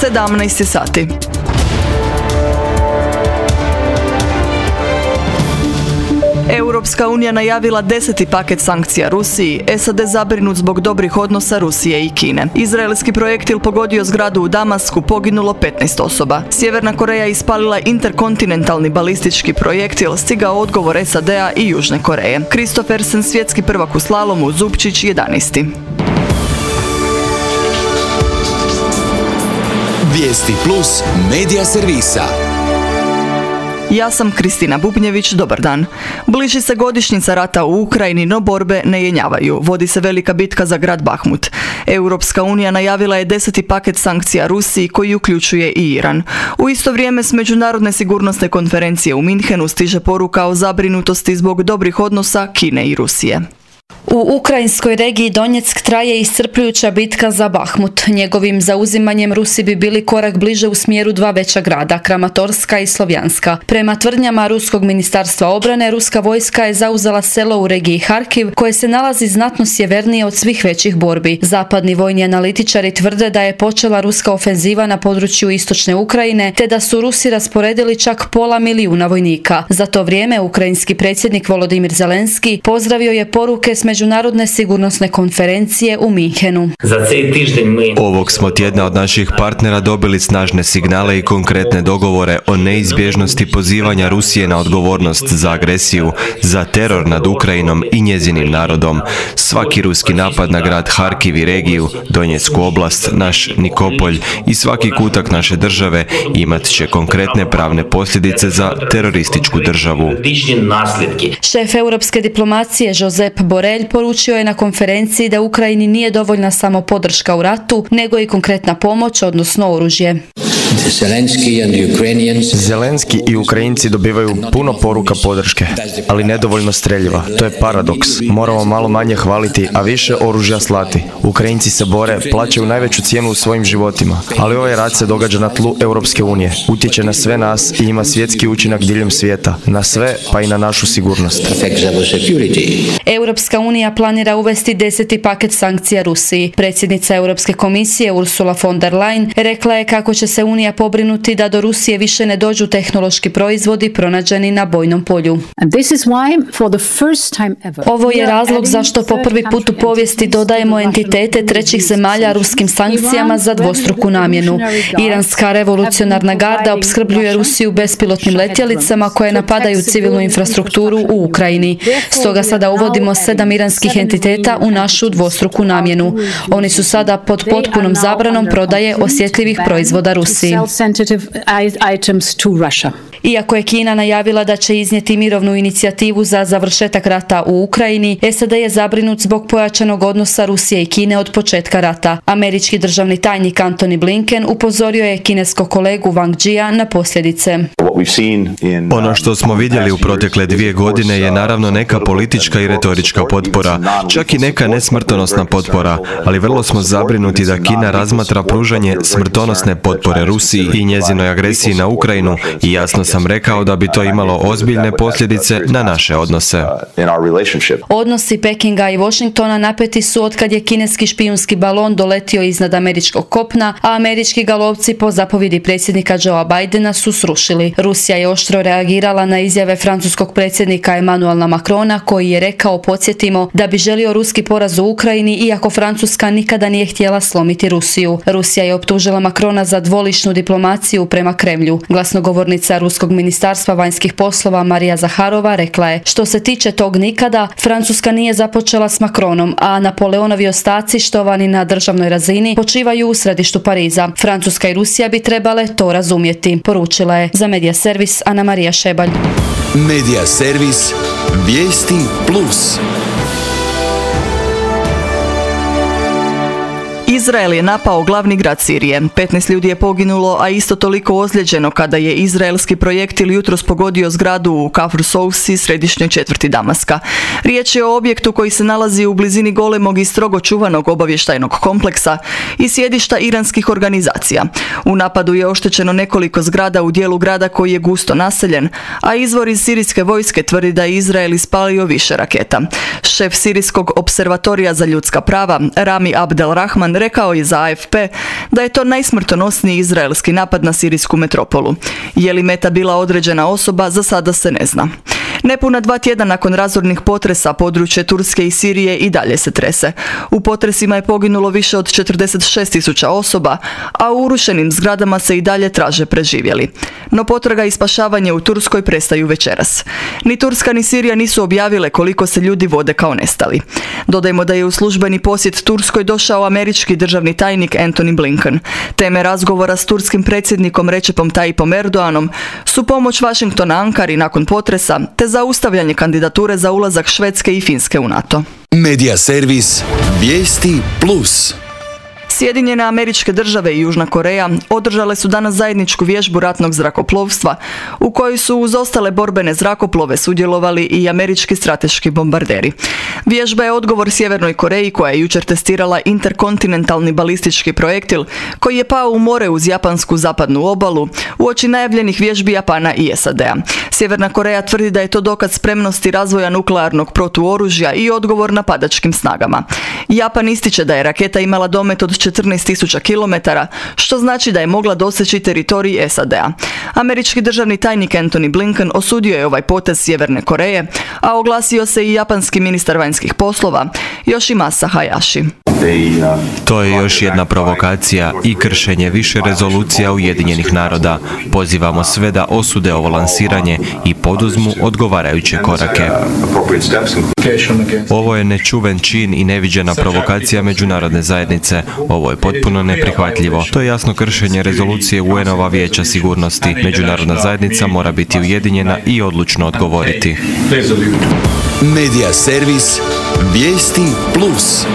17 sati. Europska unija najavila 10. paket sankcija Rusiji, SAD zabrinut zbog dobrih odnosa Rusije i Kine. Izraelski projektil pogodio zgradu u Damasku, poginulo 15 osoba. Sjeverna Koreja ispalila interkontinentalni balistički projektil, stigao odgovor SAD-a i Južne Koreje. Kristoffersen, svjetski prvak u slalomu, Zupčić 11. Vijesti plus medija servisa. Ja sam Kristina Bubnjević, dobar dan. Bliži se godišnjica rata u Ukrajini, no borbe ne jenjavaju. Vodi se velika bitka za grad Bahmut. Europska unija najavila je 10. paket sankcija Rusiji koji uključuje i Iran. U isto vrijeme s Međunarodne sigurnosne konferencije u Minhenu stiže poruka o zabrinutosti zbog dobrih odnosa Kine i Rusije. U ukrajinskoj regiji Donjeck traje iscrpljujuća bitka za Bahmut. Njegovim zauzimanjem Rusi bi bili korak bliže u smjeru dva veća grada, Kramatorska i Slovjanska. Prema tvrdnjama Ruskog ministarstva obrane, ruska vojska je zauzela selo u regiji Harkiv, koje se nalazi znatno sjevernije od svih većih borbi. Zapadni vojni analitičari tvrde da je počela ruska ofenziva na području istočne Ukrajine, te da su Rusi rasporedili čak 500.000 vojnika. Za to vrijeme ukrajinski predsjednik Volodimir Zelenski pozdravio je poruke s Međunarodne sigurnosne konferencije u Minhenu. Ovog smo tjedna od naših partnera dobili snažne signale i konkretne dogovore o neizbježnosti pozivanja Rusije na odgovornost za agresiju, za teror nad Ukrajinom i njezinim narodom. Svaki ruski napad na grad Harkiv i regiju, Donjecku oblast, naš Nikopolj i svaki kutak naše države imat će konkretne pravne posljedice za terorističku državu. Šef europske diplomacije Josep Borrell poručio je na konferenciji da Ukrajini nije dovoljna samo podrška u ratu, nego i konkretna pomoć, odnosno oružje. Zelenski i Ukrajinci dobivaju puno poruka podrške, ali nedovoljno streljiva. To je paradoks. Moramo malo manje hvaliti, a više oružja slati. Ukrajinci se bore, plaćaju najveću cijenu u svojim životima, ali ovaj rat se događa na tlu Europske unije. Utječe na sve nas i ima svjetski učinak diljem svijeta. Na sve, pa i na našu sigurnost. Europska unija planira uvesti 10. paket sankcija Rusiji. Predsjednica Europske komisije Ursula von der Leyen rekla je kako će se Unija pobrinuti da do Rusije više ne dođu tehnološki proizvodi pronađeni na bojnom polju. Ovo je razlog zašto po prvi put u povijesti dodajemo entitete trećih zemalja ruskim sankcijama za dvostruku namjenu. Iranska revolucionarna garda opskrbljuje Rusiju bespilotnim letjelicama koje napadaju civilnu infrastrukturu u Ukrajini. Stoga sada uvodimo 7 iranskih entiteta u našu dvostruku namjenu. Oni su sada pod potpunom zabranom prodaje osjetljivih proizvoda Rusiji. Iako je Kina najavila da će iznijeti mirovnu inicijativu za završetak rata u Ukrajini, SAD je zabrinut zbog pojačanog odnosa Rusije i Kine od početka rata. Američki državni tajnik Antony Blinken upozorio je kineskog kolegu Wang Jia na posljedice. Ono što smo vidjeli u protekle 2 godine je naravno neka politička i retorička potpora, čak i neka nesmrtonosna potpora, ali vrlo smo zabrinuti da Kina razmatra pružanje smrtonosne potpore Rusiji i njezinoj agresiji na Ukrajinu i jasno sam rekao da bi to imalo ozbiljne posljedice na naše odnose. Odnosi Pekinga i Washingtona napeti su otkad je kineski špijunski balon doletio iznad američkog kopna, a američki ga lovci po zapovjedi predsjednika Joea Bidena su srušili. Rusija je oštro reagirala na izjave francuskog predsjednika Emmanuela Macrona koji je rekao, podsjetimo, da bi želio ruski poraz u Ukrajini iako Francuska nikada nije htjela slomiti Rusiju. Rusija je optužila Macrona za dvoličnu diplomaciju prema Kremlju. Glasnogovornica Ruskog ministarstva vanjskih poslova Marija Zaharova rekla je: što se tiče tog nikada, Francuska nije započela s Macronom, a Napoleonovi ostaci štovani na državnoj razini počivaju u središtu Pariza. Francuska i Rusija bi trebale to razumjeti, poručila je. Za Medija servis Ana Marija Šebalj. Medija servis Vijesti plus. Izrael je napao glavni grad Sirije. 15 ljudi je poginulo, a isto toliko ozlijeđeno kada je izraelski projektil jutros pogodio zgradu u Kafr Sousi, središnjoj četvrti Damaska. Riječ je o objektu koji se nalazi u blizini golemog i strogo čuvanog obavještajnog kompleksa i sjedišta iranskih organizacija. U napadu je oštećeno nekoliko zgrada u dijelu grada koji je gusto naseljen, a izvor iz sirijske vojske tvrdi da je Izrael ispalio više raketa. Šef Sirijskog observatorija za ljudska prava, Rami Abdel Rahman, rekao je za AFP da je to najsmrtonosniji izraelski napad na sirijsku metropolu. Je li meta bila određena osoba, za sada se ne zna. Nepuna 2 tjedna nakon razornih potresa područje Turske i Sirije i dalje se trese. U potresima je poginulo više od 46.000 osoba, a u urušenim zgradama se i dalje traže preživjeli. No potraga i spašavanje u Turskoj prestaju večeras. Ni Turska ni Sirija nisu objavile koliko se ljudi vode kao nestali. Dodajmo da je u službeni posjet Turskoj došao američki državni tajnik Antony Blinken. Teme razgovora s turskim predsjednikom Recepom Tayyipom Erdoganom su pomoć Washingtona Ankari nakon potresa te zaustavljanje kandidature za ulazak Švedske i Finske u NATO. Medija servis Vijesti Plus. Sjedinjene Američke Države i Južna Koreja održale su danas zajedničku vježbu ratnog zrakoplovstva u kojoj su uz ostale borbene zrakoplove sudjelovali i američki strateški bombarderi. Vježba je odgovor Sjevernoj Koreji koja je jučer testirala interkontinentalni balistički projektil koji je pao u more uz japansku zapadnu obalu uoči najavljenih vježbi Japana i SAD-a. Sjeverna Koreja tvrdi da je to dokaz spremnosti razvoja nuklearnog protuoružja i odgovor napadačkim snagama. Japan ističe da je raketa imala domet od 14.000 km, što znači da je mogla doseći teritorij SAD-a. Američki državni tajnik Antony Blinken osudio je ovaj potez Sjeverne Koreje, a oglasio se i japanski ministar vanjskih poslova Yoshimasa Hayashi. To je još jedna provokacija i kršenje više rezolucija Ujedinjenih naroda. Pozivamo sve da osude ovo lansiranje i poduzmu odgovarajuće korake. Ovo je nečuven čin i neviđena provokacija međunarodne zajednice. Ovo je potpuno neprihvatljivo. To je jasno kršenje rezolucije UN-ova Vijeća sigurnosti. Međunarodna zajednica mora biti ujedinjena i odlučno odgovoriti. Medija servis Vijesti Plus.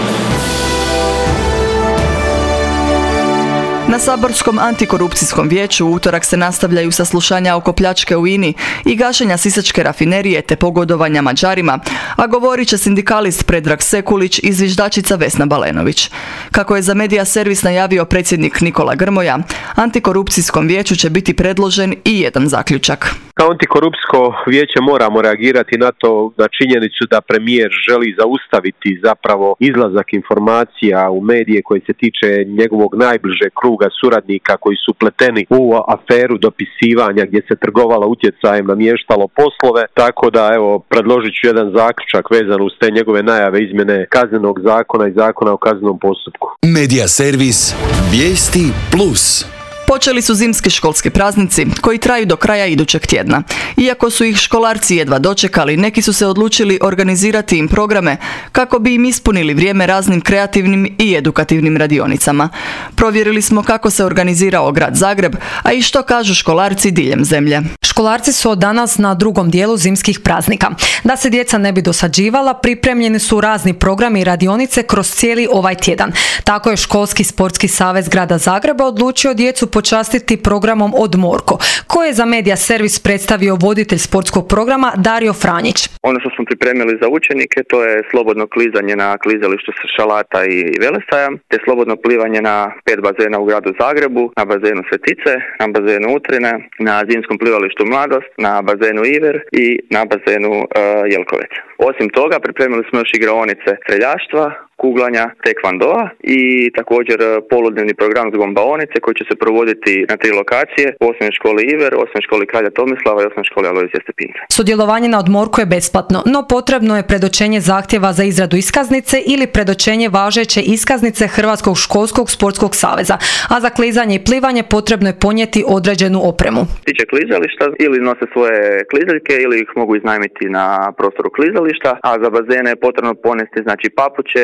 Na saborskom antikorupcijskom vijeću u utorak se nastavljaju saslušanja oko pljačke u INI i gašenja sisačke rafinerije te pogodovanja Mađarima, a govorit će sindikalist Predrag Sekulić i zviždačica Vesna Balenović. Kako je za Medija servis najavio predsjednik Nikola Grmoja, antikorupcijskom vijeću će biti predložen i jedan zaključak. Kao antikorupcijsko vijeće moramo reagirati na to, na činjenicu da premijer želi zaustaviti zapravo izlazak informacija u medije koji se tiče njegovog najbližeg kruga suradnika koji su pleteni u aferu dopisivanja gdje se trgovalo utjecajem, namještalo poslove, tako da evo predložit ću jedan zaključak vezan uz te njegove najave izmjene kaznenog zakona i zakona o kaznenom postupku. Medija servis Vijesti Plus. Počeli su zimski školski praznici koji traju do kraja idućeg tjedna. Iako su ih školarci jedva dočekali, neki su se odlučili organizirati im programe kako bi im ispunili vrijeme raznim kreativnim i edukativnim radionicama. Provjerili smo kako se organizirao grad Zagreb, a i što kažu školarci diljem zemlje. Školarci su od danas na drugom dijelu zimskih praznika. Da se djeca ne bi dosađivala, pripremljeni su razni programi i radionice kroz cijeli ovaj tjedan. Tako je Školski sportski savez grada Zagreba odlučio djecu počastiti programom Odmorko, koje je za Medija servis predstavio voditelj sportskog programa Dario Franjić. Ono što smo pripremili za učenike, to je slobodno klizanje na klizalištu Šalata i Velestaja, te slobodno plivanje na 5 bazena u gradu Zagrebu, na bazenu Svetice, na bazenu Utrine, na zimskom plivalištu Mladost, na bazenu Iver i na bazenu Jelkovec. Osim toga, pripremili smo još igraonice streljaštva, kuglanja, tekvandoa i također poludnevni program za gombaonice koji će se provoditi na 3 lokacije, u osnovnoj školi Iver, osnovnoj školi Kralja Tomislava i osnovnoj školi Alojzija Stepinca. Sudjelovanje na Odmorku je besplatno, no potrebno je predočenje zahtjeva za izradu iskaznice ili predočenje važeće iskaznice Hrvatskog školskog sportskog saveza, a za klizanje i plivanje potrebno je ponijeti određenu opremu. Tiče klizališta ili nose svoje klizaljke ili ih mogu iznajmiti na prostoru klizališta, a za bazene je potrebno ponesti papuče,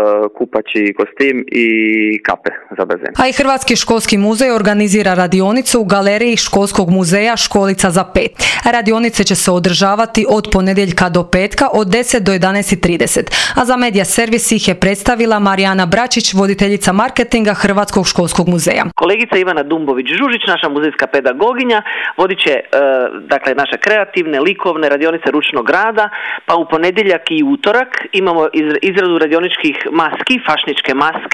kupaći kostim i kape za bazen. A i Hrvatski školski muzej organizira radionicu u galeriji Školskog muzeja Školica za 5. Radionice će se održavati od ponedjeljka do petka od 10 do 11:30. A za Medija servis ih je predstavila Marijana Bračić, voditeljica marketinga Hrvatskog školskog muzeja. Kolegica Ivana Dumbović-Žužić, naša muzejska pedagoginja, vodit će naše kreativne, likovne radionice ručnog rada, pa u ponedjeljak i utorak imamo izradu radioničkih maski, fašničke maske,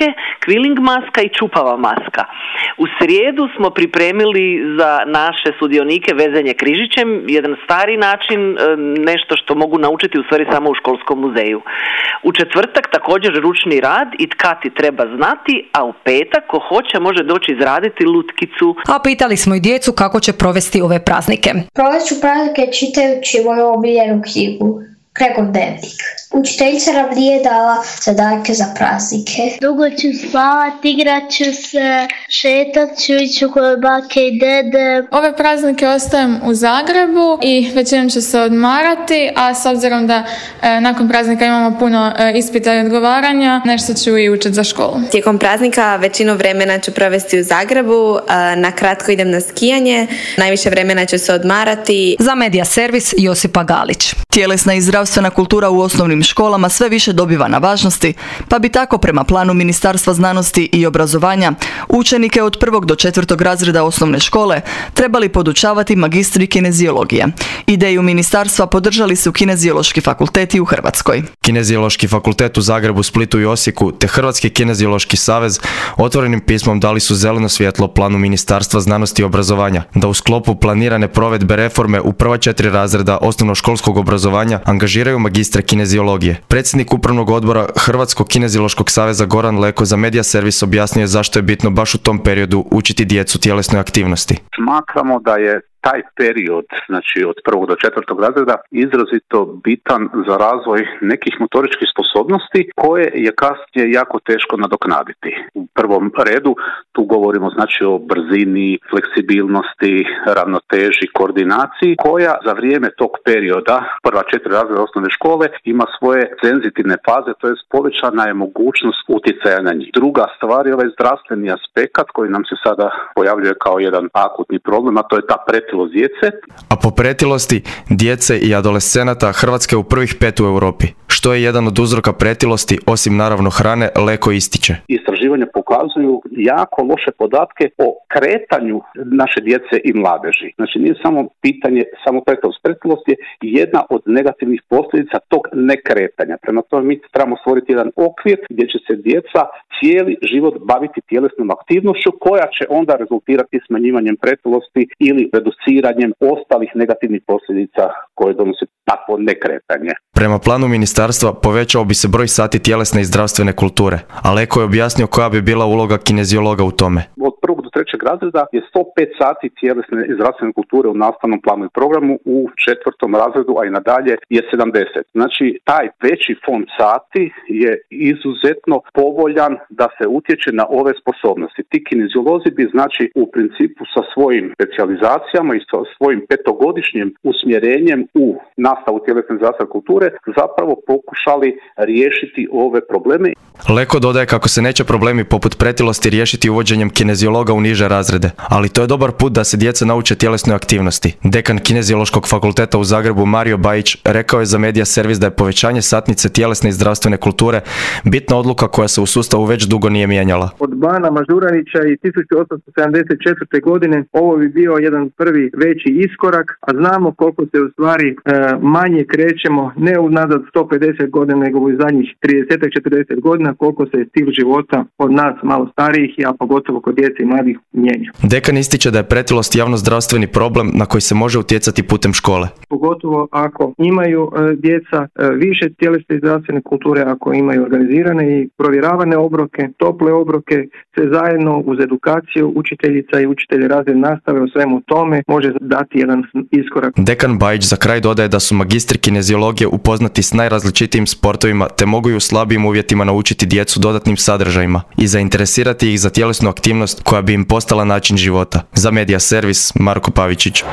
quilling maska i čupava maska. U srijedu smo pripremili za naše sudionike vezanje križićem, jedan stari način, nešto što mogu naučiti u stvari samo u školskom muzeju. U četvrtak također ručni rad i tkati treba znati, a u petak ko hoće može doći izraditi lutkicu. A pitali smo i djecu kako će provesti ove praznike. Provest ću praznike čitajući moju omiljenu knjigu, Gregov dnevnik. Učiteljica nam nije dala zadatke za praznike. Dugo ću spavati, igrat ću se, šetat ću, iću kod bake i dede. Ove praznike ostajem u Zagrebu i većinom ću se odmarati, a s obzirom da nakon praznika imamo puno ispita i odgovaranja, nešto ću i učiti za školu. Tijekom praznika većinu vremena ću provesti u Zagrebu, na kratko idem na skijanje, najviše vremena ću se odmarati. Za Medija servis Josipa Galić. Tjelesna i zdravstvena kultura u osnovnim školama sve više dobiva na važnosti, pa bi tako prema planu Ministarstva znanosti i obrazovanja učenike od 1. do 4. razreda osnovne škole trebali podučavati magistri kineziologije. Ideju ministarstva podržali su Kineziološki fakulteti u Hrvatskoj. Kineziološki fakultet u Zagrebu, Splitu i Osijeku te Hrvatski kineziološki savez otvorenim pismom dali su zeleno svjetlo planu Ministarstva znanosti i obrazovanja da u sklopu planirane provedbe reforme u prva 4 razreda osnovnoškolskog obrazovanja angažiraju magistre kineziologije. Predsjednik upravnog odbora Hrvatskog kineziološkog saveza Goran Leko za Medija servis objasnio je zašto je bitno baš u tom periodu učiti djecu tjelesnoj aktivnosti. Smatramo da je taj period, znači od 1. do 4. razreda, izrazito bitan za razvoj nekih motoričkih sposobnosti koje je kasnije jako teško nadoknaditi. U prvom redu tu govorimo znači o brzini, fleksibilnosti, ravnoteži, koordinaciji, koja za vrijeme tog perioda, prva 4 razreda osnovne škole, ima svoje senzitivne faze, to je povećana je mogućnost utjecaja na njih. Druga stvar je ovaj zdravstveni aspekt koji nam se sada pojavljuje kao jedan akutni problem, a to je ta pretilost djece. A po pretilosti djece i adolescenata Hrvatska je u prvih 5 u Europi. Što je jedan od uzroka pretilosti, osim naravno hrane, Leko ističe. Istraživanja pokazuju jako loše podatke o kretanju naše djece i mladeži. Znači nije samo pitanje samo pretilost. Pretilost je jedna od negativnih posljedica tog nekretanja. Prema tome mi trebamo stvoriti jedan okvir gdje će se djeca cijeli život baviti tjelesnom aktivnošću koja će onda rezultirati smanjivanjem pretilosti ili reduciranjem ostalih negativnih posljedica koje donosi takvo nekretanje. Prema planu ministarstva povećao bi se broj sati tjelesne i zdravstvene kulture, a Leko je objasnio koja bi bila uloga kineziologa u tome. Od 1. do 3. razreda je 105 sati tjelesne i zdravstvene kulture u nastavnom planu i programu, u 4. razredu, a i nadalje je 70. Znači, taj veći fond sati je izuzetno povoljan da se utječe na ove sposobnosti. Ti kineziolozi bi, znači, u principu sa svojim specijalizacijama i sa svojim 5-godišnjim usmjerenjem u nastavu tjelesne i zdravstvene kulture zapravo pokušali riješiti ove probleme. Leko dodaje kako se neće problemi poput pretilosti riješiti uvođenjem kineziologa u niže razrede, ali to je dobar put da se djeca nauče tjelesnoj aktivnosti. Dekan Kineziološkog fakulteta u Zagrebu Mario Bajić rekao je za Medija servis da je povećanje satnice tjelesne i zdravstvene kulture bitna odluka koja se u sustavu već dugo nije mijenjala. Od Bana Mažuranića i 1874. godine ovo bi bio jedan prvi veći iskorak, a znamo koliko se u stvari manje krećemo ne unazad 150 godina nego u zadnjih 30-40 godina, koliko se stil života od nas malo starijih, a pogotovo kod djece i mladih mijenja. Dekan ističe da je pretilost javnozdravstveni problem na koji se može utjecati putem škole. Pogotovo ako imaju djeca više tjelesne i zdravstvene kulture, ako imaju organizirane i provjeravane obroke, tople obroke, sve zajedno uz edukaciju učiteljica i učitelji razredne nastave o svemu tome može dati jedan iskorak. Dekan Bajić za kraj dodaje da su magistri kineziologije upoznati s najrazličitijim sportovima te mogu i u slabijim uvjetima naučiti djecu dodatnim sadržajima i zainteresirati ih za tjelesnu aktivnost koja bi im postala način života. Za Medija servis Marko Pavičić.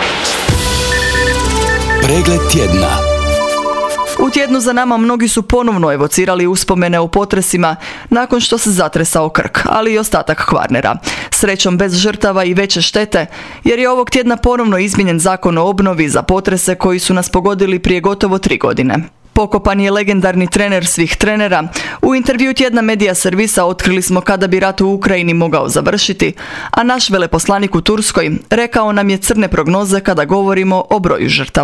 Pregled tjedna. U tjednu za nama mnogi su ponovno evocirali uspomene o potresima nakon što se zatresao Krk, ali i ostatak Kvarnera. Srećom bez žrtava i veće štete, jer je ovog tjedna ponovno izmijenjen zakon o obnovi za potrese koji su nas pogodili prije gotovo 3 godine. Pokopan je legendarni trener svih trenera. U intervju tjedna Medija servisa otkrili smo kada bi rat u Ukrajini mogao završiti, a naš veleposlanik u Turskoj rekao nam je crne prognoze kada govorimo o broju žrtava.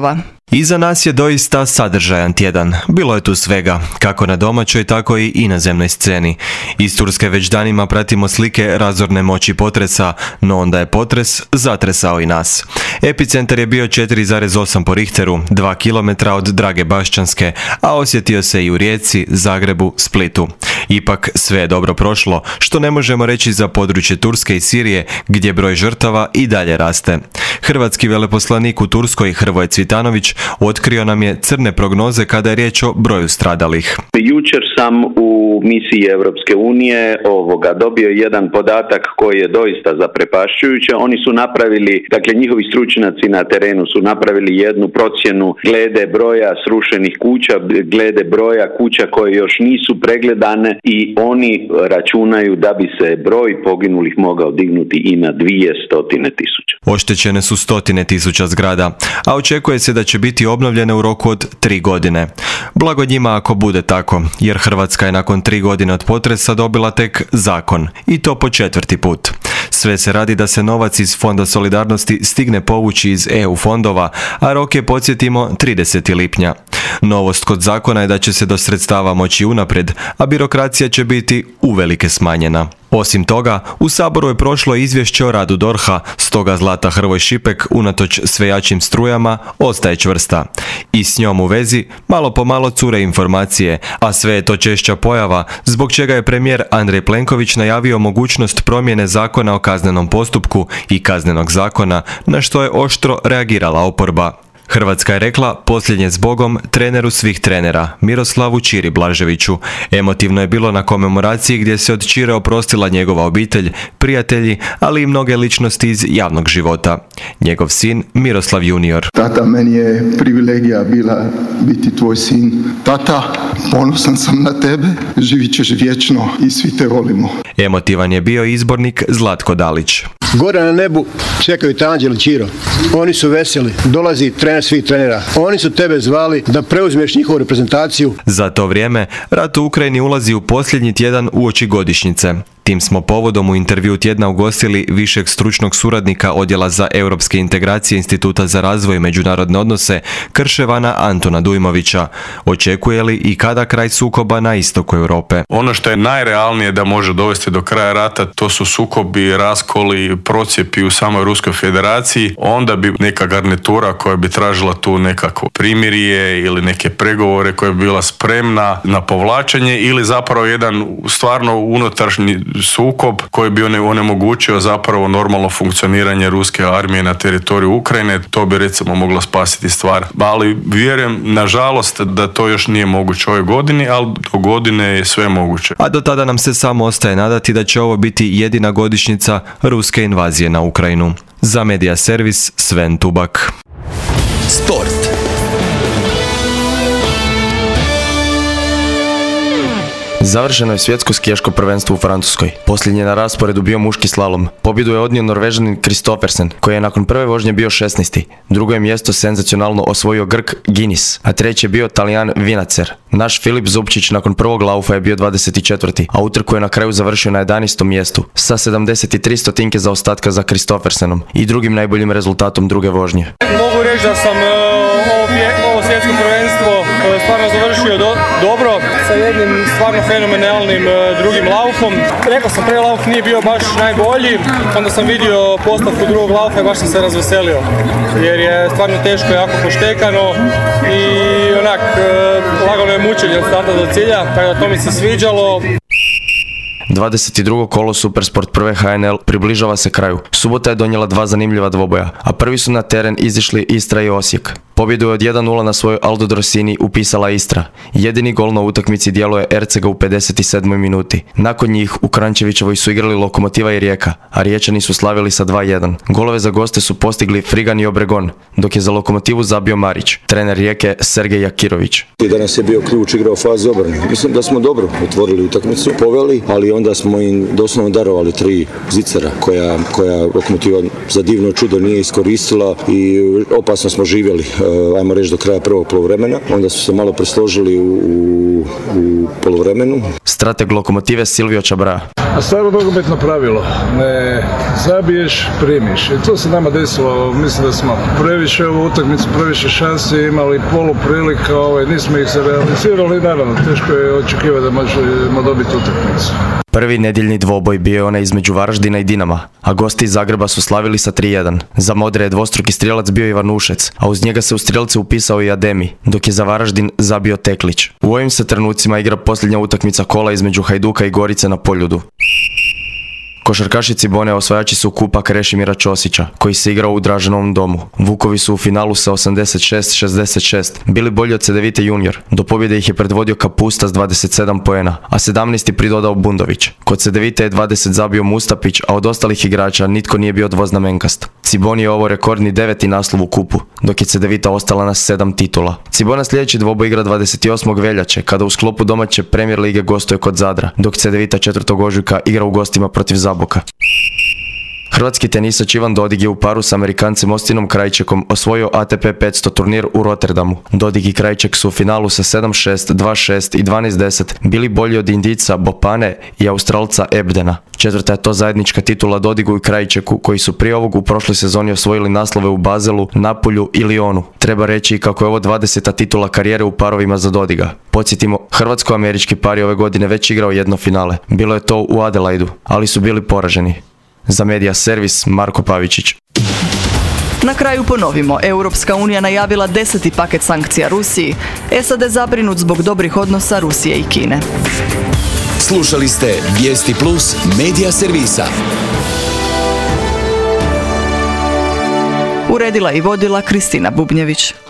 Iza nas je doista sadržajan tjedan. Bilo je tu svega, kako na domaćoj, tako i inozemnoj sceni. Iz Turske već danima pratimo slike razorne moći potresa, no onda je potres zatresao i nas. Epicentar je bio 4,8 po Richteru, 2 km od Drage Bašćanske, a osjetio se i u Rijeci, Zagrebu, Splitu. Ipak sve je dobro prošlo, što ne možemo reći za područje Turske i Sirije, gdje broj žrtava i dalje raste. Hrvatski veleposlanik u Turskoj Hrvoje Cvitanović otkrio nam je crne prognoze kada je riječ o broju stradalih. Jučer sam u misiji Europske unije dobio jedan podatak koji je doista zaprepašćujući. Oni su napravili, dakle njihovi stručnjaci na terenu su napravili jednu procjenu glede broja srušenih kuća, glede broja kuća koje još nisu pregledane i oni računaju da bi se broj poginulih mogao dignuti i na 200.000. Oštećene su 100.000 zgrada, a očekuje se da će biti obnovljene u roku od 3 godine. Blago njima ako bude tako, jer Hrvatska je nakon 3 godine od potresa dobila tek zakon, i to po 4. put. Sve se radi da se novac iz Fonda solidarnosti stigne povući iz EU fondova, a rok je, podsjetimo, 30. lipnja. Novost kod zakona je da će se do sredstava moći unaprijed, a birokracija će biti uvelike smanjena. Osim toga, u Saboru je prošlo izvješće o radu DORH-a, stoga Zlata Hrvoj Šipek, unatoč sve jačim strujama, ostaje čvrsta. I s njom u vezi malo po malo cure informacije, a sve je to češća pojava, zbog čega je premijer Andrej Plenković najavio mogućnost promjene zakona o kaznenom postupku i kaznenog zakona, na što je oštro reagirala oporba. Hrvatska je rekla posljednje zbogom treneru svih trenera, Miroslavu Čiri Blaževiću. Emotivno je bilo na komemoraciji gdje se od Čire oprostila njegova obitelj, prijatelji, ali i mnoge ličnosti iz javnog života. Njegov sin Miroslav junior. Tata, meni je privilegija bila biti tvoj sin. Tata, ponosan sam na tebe, živit ćeš vječno i svi te volimo. Emotivan je bio izbornik Zlatko Dalić. Gore na nebu čekaju te anđeli, Čiro. Oni su veseli. Dolazi trener svih trenera. Oni su tebe zvali da preuzmeš njihovu reprezentaciju. Za to vrijeme, rat u Ukrajini ulazi u posljednji tjedan uoči godišnjice. Tim smo povodom u intervju tjedna ugostili višeg stručnog suradnika Odjela za europske integracije Instituta za razvoj i međunarodne odnose Krševana Antona Dujmovića. Očekuje li i kada kraj sukoba na istoku Europe? Ono što je najrealnije da može dovesti do kraja rata, to su sukobi, raskoli, procjepi u samoj Ruskoj federaciji. Onda bi neka garnitura koja bi tražila tu nekako primirje ili neke pregovore koja bi bila spremna na povlačenje ili zapravo jedan stvarno unutrašnji sukob koji bi onemogućio zapravo normalno funkcioniranje ruske armije na teritoriju Ukrajine. To bi recimo moglo spasiti stvar. Ali vjerujem, nažalost, da to još nije moguće ove godine, ali do godine je sve moguće. A do tada nam se samo ostaje nadati da će ovo biti jedina godišnjica ruske invazije na Ukrajinu. Za Media Servis, Sven Tubak. Sport. Završeno je svjetsko skijaško prvenstvo u Francuskoj. Posljednji na rasporedu bio muški slalom. Pobjedu je odnio Norvežanin Kristoffersen, koji je nakon prve vožnje bio 16. Drugo je mjesto senzacionalno osvojio Grk Guinness, a treći je bio Talijan Vinacer. Naš Filip Zupčić nakon prvog laufa je bio 24. a utrku je na kraju završio na 11. mjestu sa 73 stotinke zaostatka za Kristoffersenom i drugim najboljim rezultatom druge vožnje. Mogu reći da sam ovo svjetsko prvenstvo stvarno završio dobro sa jednim stvarno fenomenalnim drugim laufom. Rekao sam, prvi lauf nije bio baš najbolji, onda sam vidio postavku drugog laufa i baš sam se razveselio jer je stvarno teško, jako poštekano i onak lagano je mučenje od starta do cilja, tako da to mi se sviđalo. 22. kolo Supersport prve HNL približava se kraju. Subota je donijela 2 zanimljiva dvoboja, a prvi su na teren izišli Istra i Osijek. Pobjedu je od 1-0 na svojoj Aldo Drosini upisala Istra. Jedini gol na utakmici djeluje Ercega u 57. minuti. Nakon njih u Krančevićevoj su igrali Lokomotiva i Rijeka, a Riječani su slavili sa 2-1. Golove za goste su postigli Frigan i Obregon, dok je za Lokomotivu zabio Marić, trener Rijeke Sergej Jakirović. Danas je bio ključ igrao fazu obrane. Mislim da smo dobro otvorili utakmicu, poveli, ali onda da smo im doslovno darovali 3 zicera koja Lokomotiva za divno čudo nije iskoristila i opasno smo živjeli, ajmo reći, do kraja prvog poluvremena. Onda su se malo presložili u poluvremenu. Strateg Lokomotive Silvio Čabraja. A staro nogometno pravilo, ne zabiješ, primiš. I to se nama desilo, mislim da smo previše ovu utakmicu, previše šanse imali, poluprilika, nismo ih se realizirali, naravno, teško je očekivati da možemo dobiti utakmicu. Prvi nedjeljni dvoboj bio je onaj između Varaždina i Dinama, a gosti iz Zagreba su slavili sa 3:1. Za Modre je dvostruki strijelac bio Ivanušec, a uz njega se u strijelce upisao i Ademi, dok je za Varaždin zabio Teklić. U ovim se trenucima igra posljednja utakmica kola između Hajduka i Gorice na Poljudu. Košarkaši Cibone osvajači su kupa Krešimira Ćosića, koji se igrao u Draženovom domu. Vukovi su u finalu sa 86-66 bili bolji od Cedevite junior. Do pobjede ih je predvodio Kapusta s 27 poena, a 17 pridodao Bundović. Kod Cedevite je 20 zabio Mustapić, a od ostalih igrača nitko nije bio dvoznamenkast. Ciboni je ovo rekordni 9. naslov u kupu, dok je Cedevita ostala na 7 titula. Cibona sljedeći dvoboj igra 28. veljače, kada u sklopu domaće Premier lige gostuje kod Zadra, dok Cedevita 4. ožujka igra u gostima protiv Zaboka. Hrvatski tenisač Ivan Dodig je u paru s Amerikancem Ostinom Krajčekom osvojio ATP 500 turnir u Rotterdamu. Dodig i Krajček su u finalu sa 7-6, 2-6 i 12-10 bili bolji od Indijca Bopane i Australca Ebdena. Četvrta je to zajednička titula Dodigu i Krajčeku, koji su prije ovog u prošloj sezoni osvojili naslove u Bazelu, Napulju i Lionu. Treba reći kako je ovo 20. titula karijere u parovima za Dodiga. Podsjetimo, hrvatsko-američki par je ove godine već igrao jedno finale. Bilo je to u Adelaidu, ali su bili poraženi. Za Medija servis Marko Pavičić. Na kraju ponovimo, Europska unija najavila 10. paket sankcija Rusiji. SAD zabrinut zbog dobrih odnosa Rusije i Kine. Slušali ste Vijesti Plus Medija servisa. Uredila i vodila Kristina Bubnjević.